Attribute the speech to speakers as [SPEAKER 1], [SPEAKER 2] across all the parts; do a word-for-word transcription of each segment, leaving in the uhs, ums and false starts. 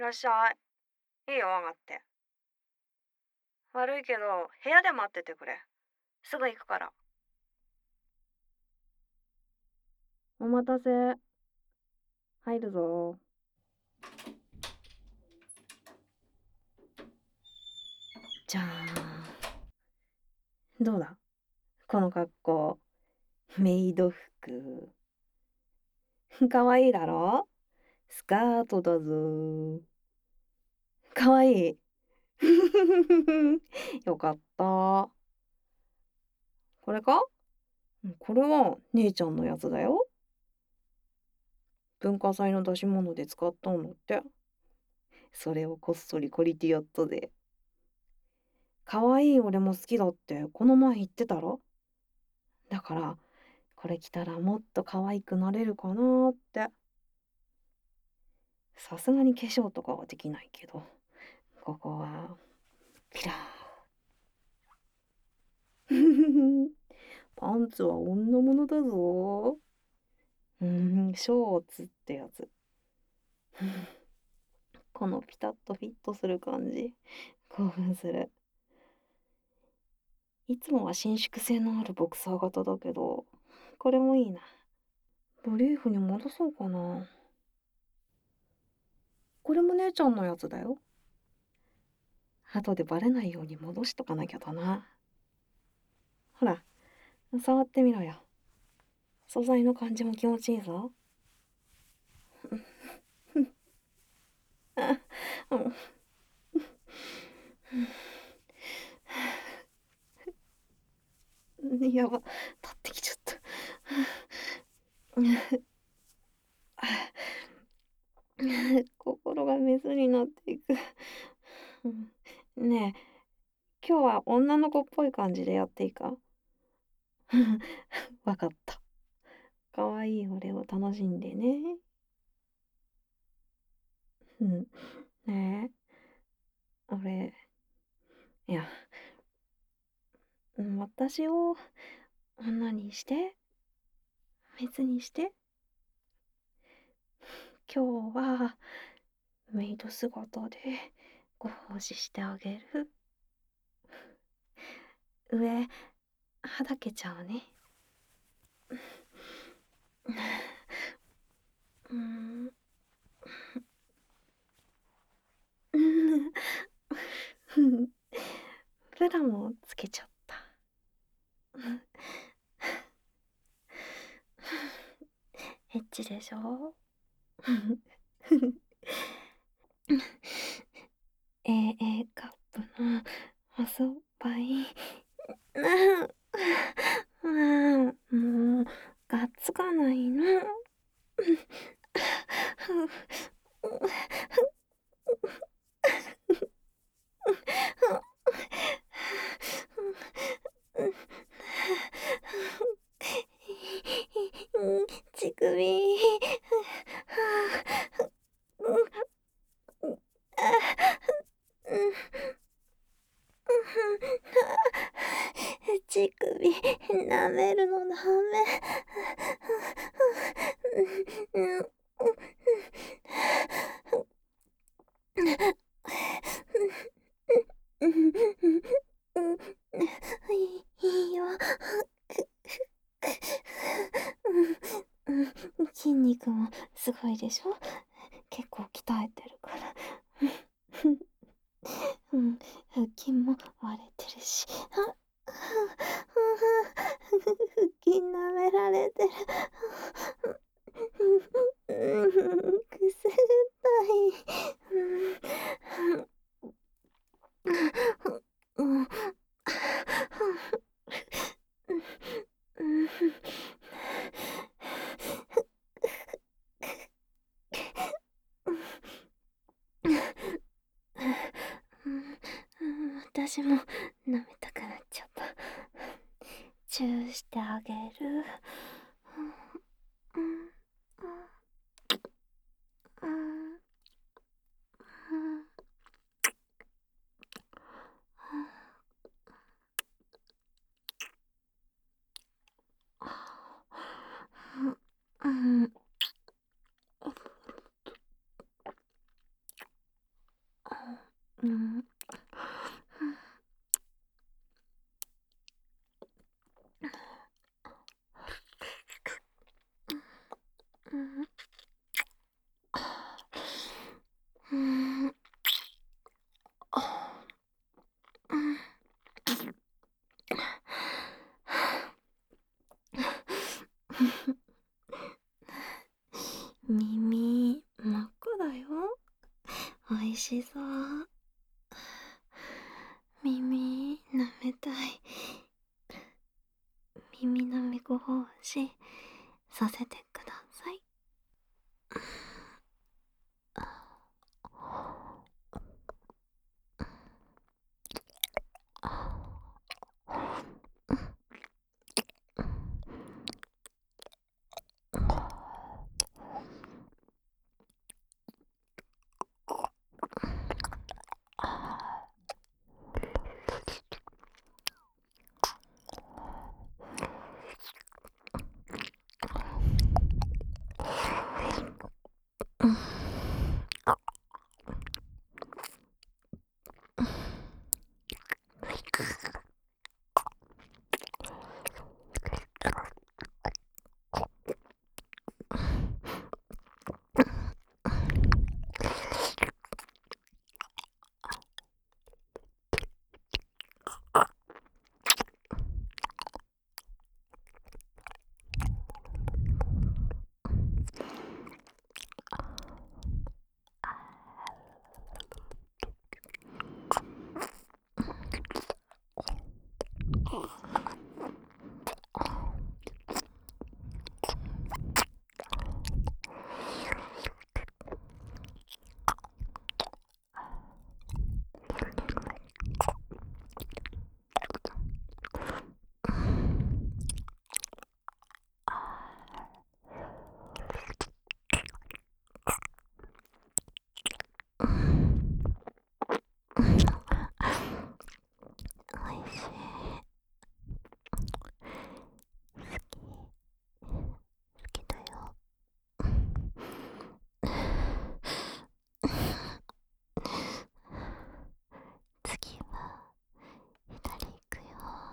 [SPEAKER 1] らっしゃい。いいよ、上がって。悪いけど、部屋で待っててくれ。すぐ行くから。お待たせ。入るぞ。じゃーん。どうだこの格好。メイド服。かわいいだろスカートだぞ。かわいい。よかった。これかこれは姉ちゃんのやつだよ。文化祭の出し物で使ったんだって。それをこっそり借りてやったぜ。かわいい俺も好きだってこの前言ってたろ。だからこれ着たらもっと可愛くなれるかなーって。さすがに化粧とかはできないけど、ここはピラー。パンツは女物だぞ。うーん、ショーツってやつ。このピタッとフィットする感じ、興奮する。いつもは伸縮性のあるボクサー型だけど、これもいいな。ブリーフに戻そうかな。これも姉ちゃんのやつだよ。後でバレないように戻しとかなきゃだな。ほら、触ってみろよ。素材の感じも気持ちいいぞ。やば、立ってきちゃった。心がメスになっていく。ねえ、今日は女の子っぽい感じでやっていいか？わかった。かわいい俺を楽しんでね。うん。ねえ、俺、いや、私を女にして、メスにして。今日はメイド姿でご奉仕してあげる。上、はだけちゃうね。うん。ブラもつけちゃった。エッチでしょ。エーエー カップのおそばい。もうがっつかないの。乳首。乳首舐めるのダメ。いいよ。筋肉もすごいでしょ。結構鍛えてるから。うん、腹筋も割れてるし。腹筋舐められてる。くすぐったい。私も舐めたくなっちゃった。チューしてあげる。うん。
[SPEAKER 2] 耳真っ赤だよ。おいしそう。耳舐めたい。耳舐めご奉仕させてください。おいしい。好きだよ。次は左行くよ。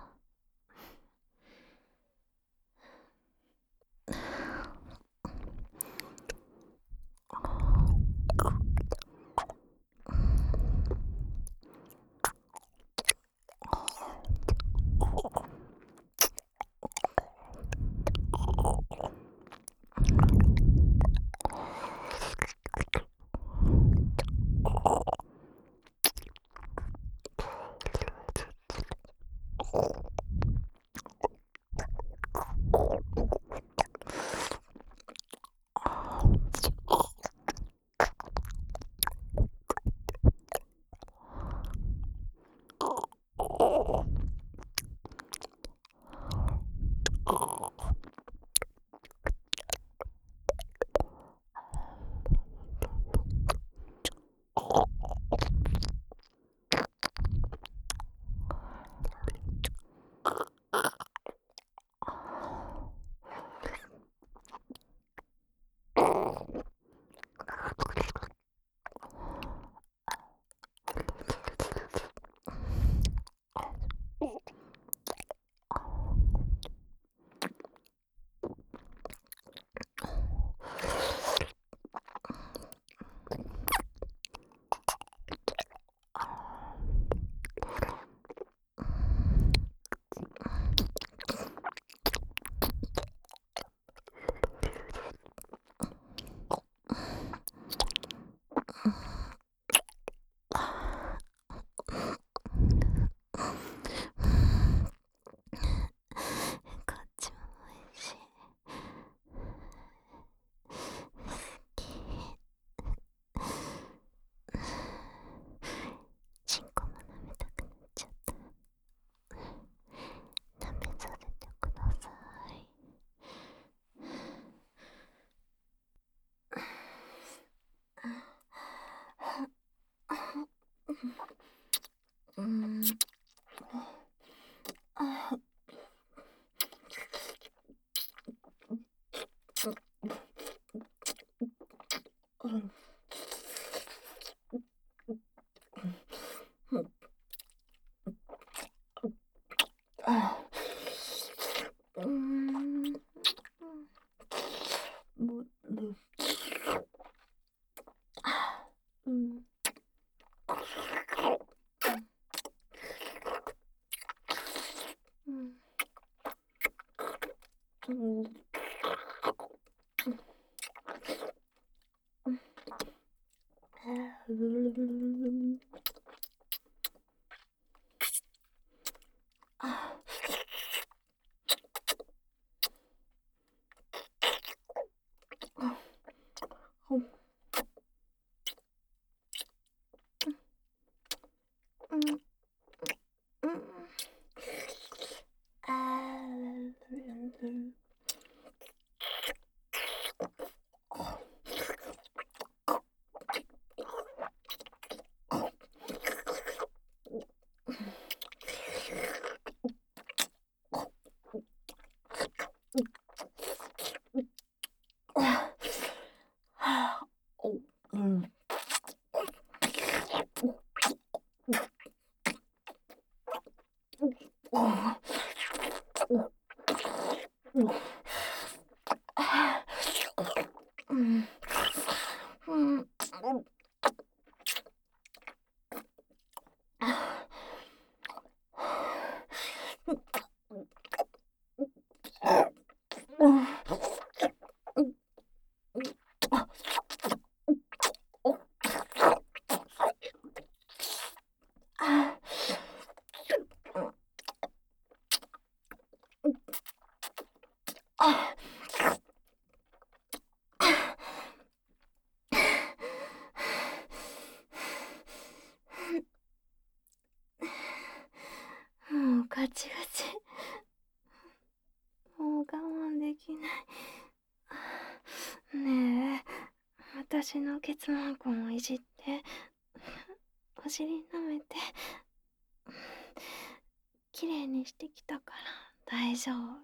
[SPEAKER 2] こっちもおいしい。好き。チンコも舐めたくなっちゃった。舐めさせてください。うん。あ、うん。あ、うん。ぶ、ぶ、うん。うん。うん。
[SPEAKER 1] あ、あ、ほ、うん、うん、うん。あー、お、うん。うん。うん。もうガチガチ。もう我慢できない。ねえ、私のケツマンコンをいじって、お尻舐めて、きれいにしてきたから大丈夫。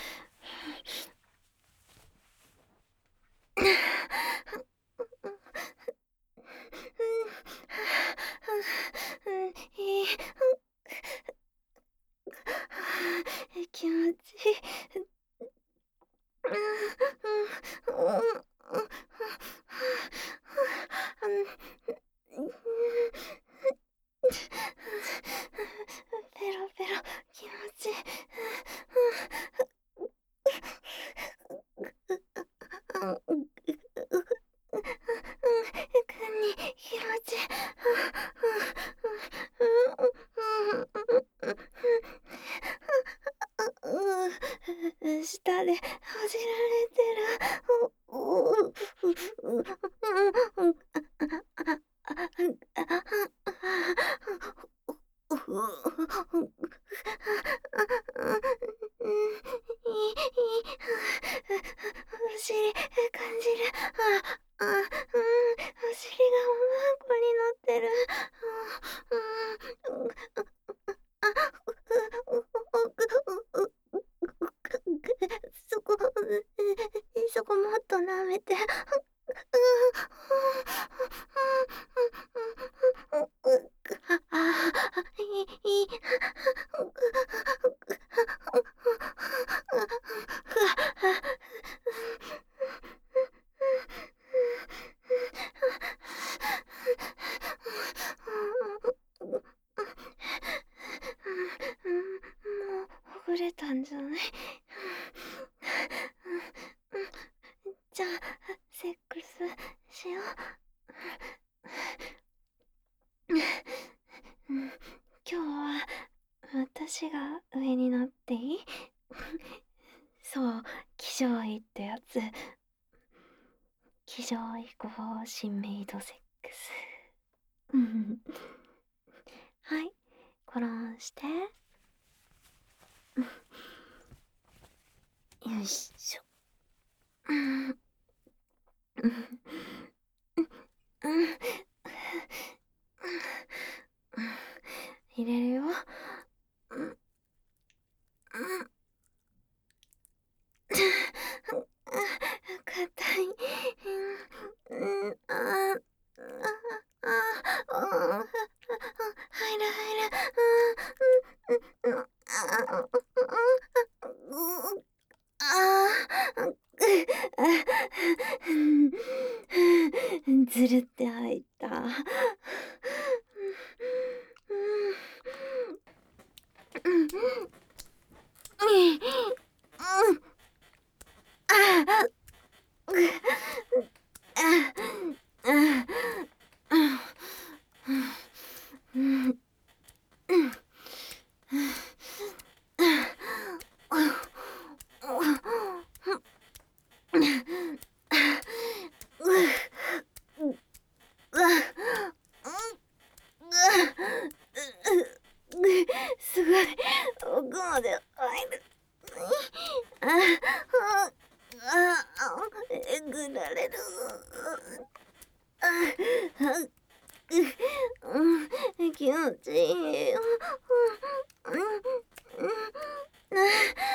[SPEAKER 1] いい。気持ちいい。ペロペロ気持ちいい。気持ちいい。下でほじられてる。お尻感じる。あ、あ、うん、お尻がおまんこになってる。そこ、そこもっと舐めて。いい。もうほぐれたんじゃない？じゃあセックスしよう。今日は私が上になっていい？そう、騎乗位ってやつ。騎乗位後新メイドセックス。はい、ゴロンして。よいしょ。うん入れるよ。硬い。うん、ああ、ああ、入る入る。うん、うん、ああ、ずるって入った。
[SPEAKER 2] ぐられる。ああ、う、うん、気持ちいいよ。うん、うん、うん、あ、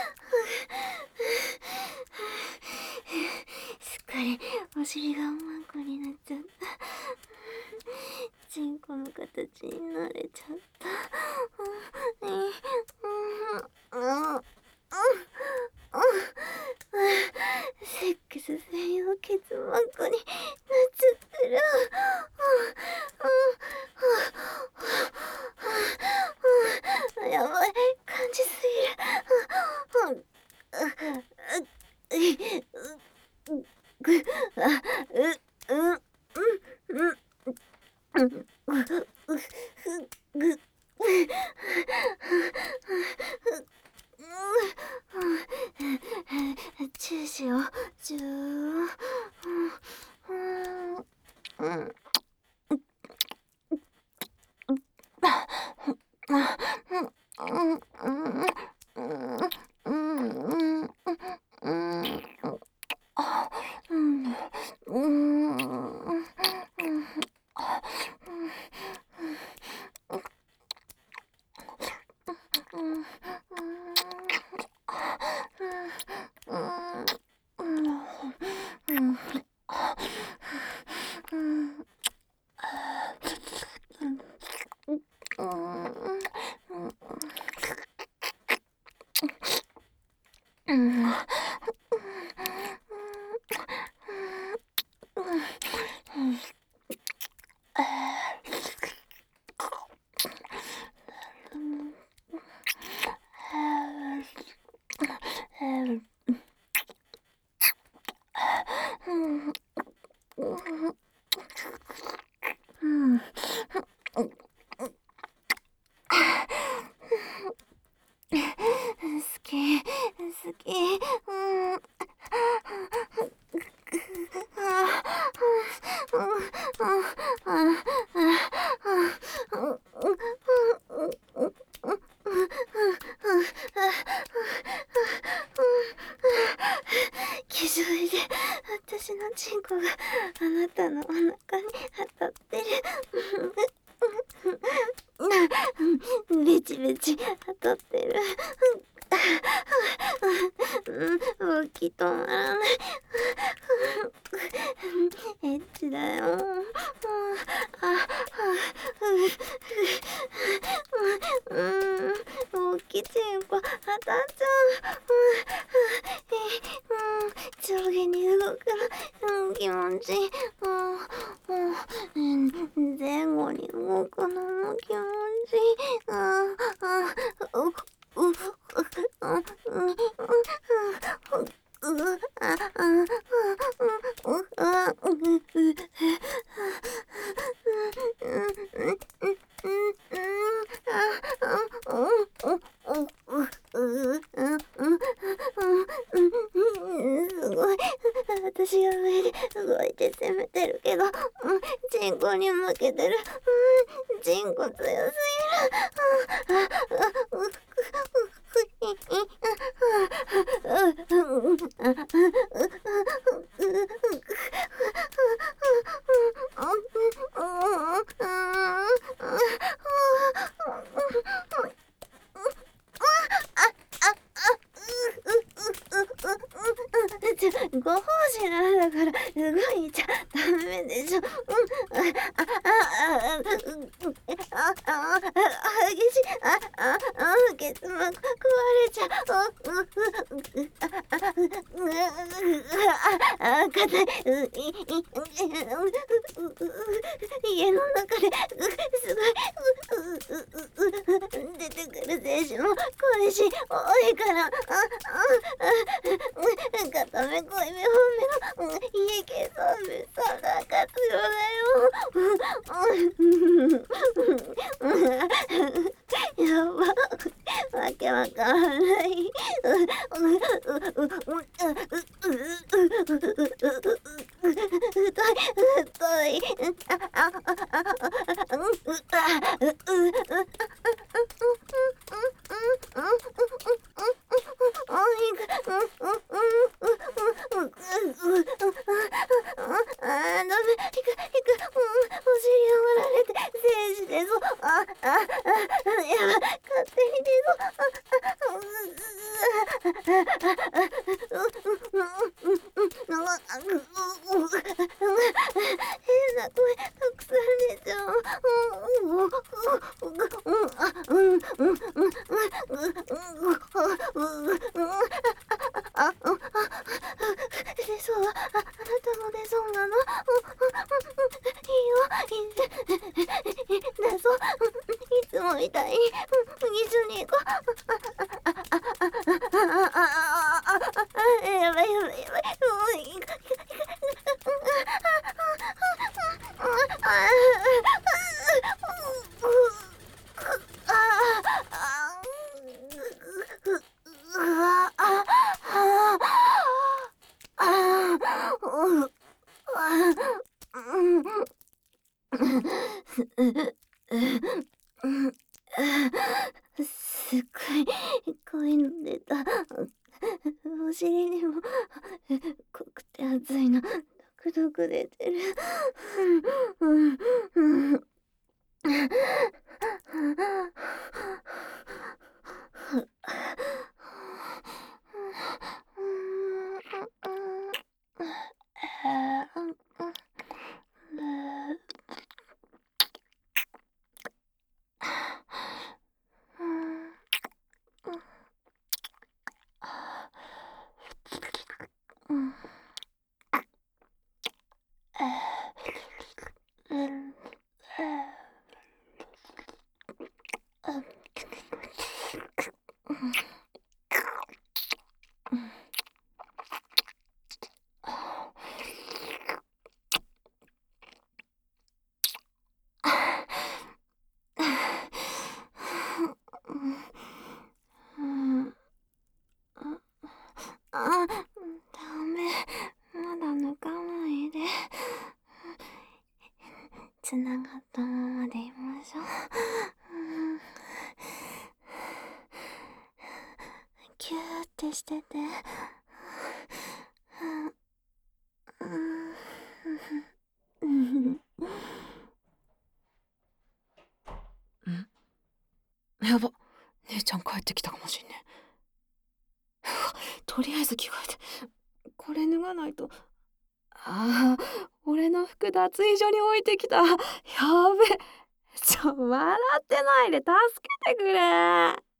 [SPEAKER 2] すっかりお尻がマンコになっちゃった。チンコの形になれちゃった。うん、うん、うん、うん、セックス専用ケツマンコになっちゃってる。やばい、感じすぎる。チューしよう。チュー。うん。好き、好き。うん。気づいて、私のチンコがあなたのお腹に当たってる。ベチベチ当たってる。動き止まらない。エッチだよ。大きいチンコ当たっちゃう。上下に動くの気持ちいい。前後に動くのも気持ちいすごい。私が上で動いて攻めてるけど、チンコに負けてる。チンコ強すぎる。ご奉仕なんだから動いちゃダメでしょ。うん、あ、あ、あ、あ、あ、あ、激しい。あ、あ、あ、ケツ膜壊れちゃう。あ、硬い。家の中ですごい出てくる精子も恋しい多いから。あ、あ、片目恋目本目の家系そうめんさが活用だよ。やば、わけわかんない。太い、太い。 変な声たくさん出ちゃう。出そうはあ、あなたも出そうなの？いいよ、い出そう。いつもみたいに一緒に行こう。やばいやばいやばい。すっごい濃いの出た。お尻にも濃くて熱いのドクドク出てる。あ、ダメ。まだ抜かないで。つながったままでいましょう。キューってしてて。
[SPEAKER 1] んやば、姉ちゃん帰ってきたかもしんねえ。とりあえず着替えて、これ脱がないと。ああ、俺の服脱衣所に置いてきた。やべ。ちょ、笑ってないで助けてくれ。